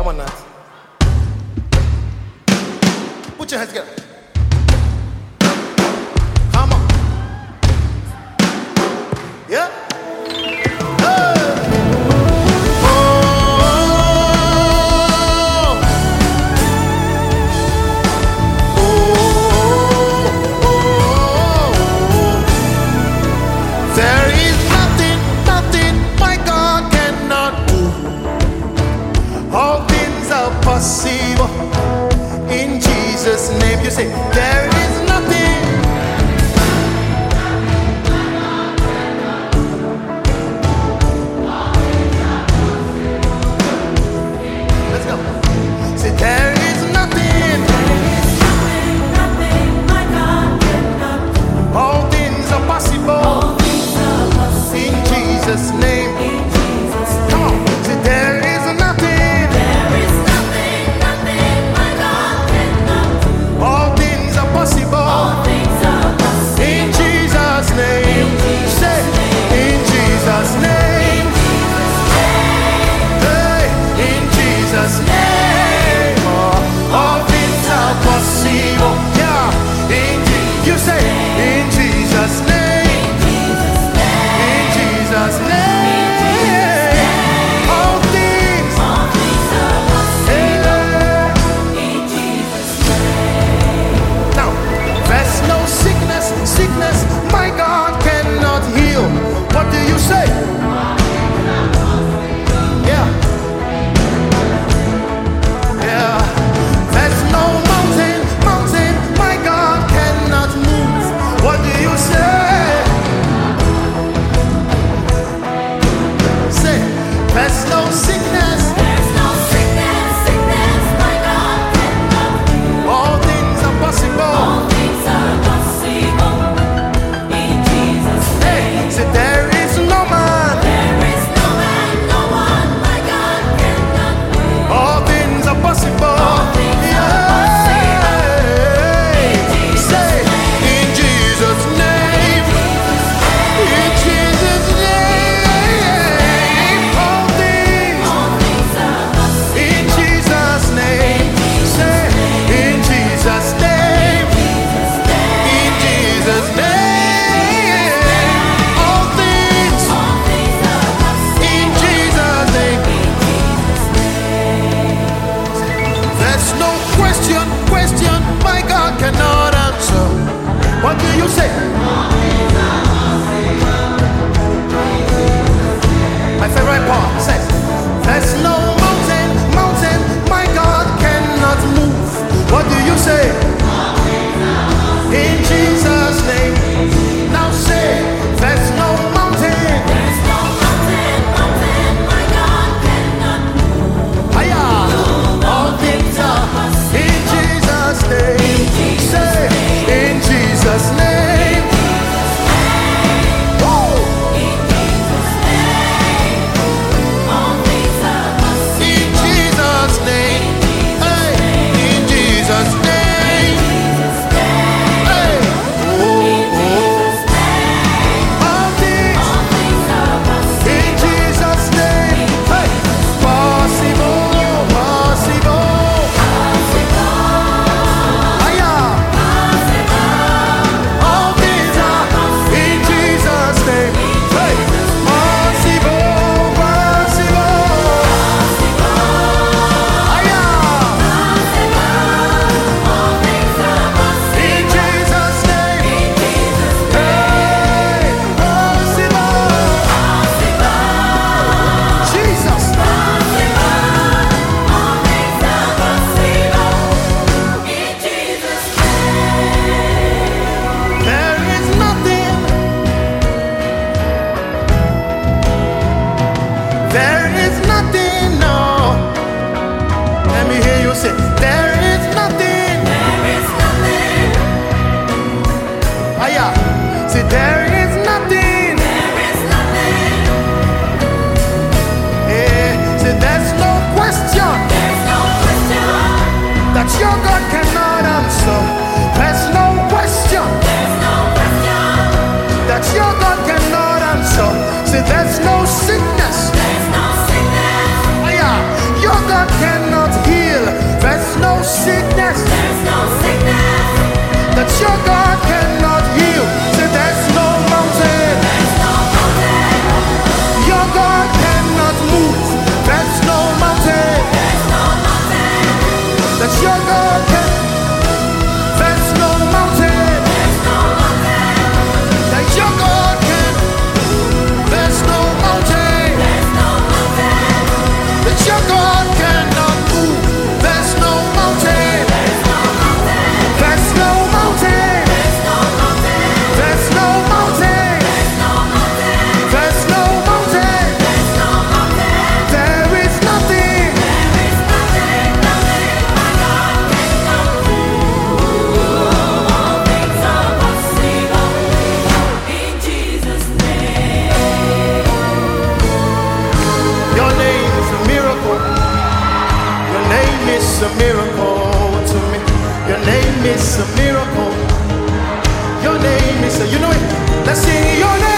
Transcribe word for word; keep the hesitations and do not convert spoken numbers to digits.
Come on, Nat. Put your hands together. Come on. Yeah. Possible in Jesus' name. You say there is nothing. Let's go. Say there is nothing. Nothing my God cannot do. All things are possible. All things are possible in Jesus' name. In Jesus' name. Come on. Say there is nothing. Possible. All things are possible in Jesus' name. In Jesus' Say in Jesus' name. Hey, in Jesus' name. Oh, all things are possible. Yeah, in Je- you say in Jesus' name. In Jesus' name. All things. All things are possible in Jesus' name. Now, there's no sickness, sickness my God cannot heal. What do you say? Yeah. Yeah. There's no mountain, mountain my God cannot move. What do you say? Say, there's no sickness. There's no sickness, sickness my God cannot heal. All things are possible. All things are possible in Jesus' Hey, name. say there is no man. There is no man, no one my God cannot heal. All things are possible. All things are possible in Jesus' Say name. in Jesus' name. In Jesus' name. All things All things are possible in Jesus' name. Say in Jesus' name. In Jesus' name. All things All things are possible in Jesus' name. There's no question, question my God cannot answer. What do you say? My favorite part says, there's no mountain, mountain my God cannot move. What do you say? In Jesus' name. Now say, there's no mountain. There's no mountain, mountain my God cannot move. Aya. All things are in Jesus' name. Say, in Jesus' name. Woo. In Jesus' name. All things are possible In Jesus' name. Hey, in Jesus' name. Hey. Oh, oh. All things All things are possible in Jesus' name. Hey. Possible, possible. Aya. All things are in Jesus' name. Hey. Possible, possible. Aya. All things are possible In Jesus' name. in Jesus' Hey. Possible. Jesus. All things are possible in Jesus' name. There is nothing. There is nothing, no. Let me hear you say, there is nothing. There is nothing, Aya. Say, there is nothing. there is nothing, Eh, say, there's no question there's no question, that your God cannot answer. There's no question there's no question, that your God cannot answer. Say, there's no sickness. there's no sickness Aya. Your God cannot is a miracle to me. Your name is a miracle. Your name is a, you know it. Let's sing your name.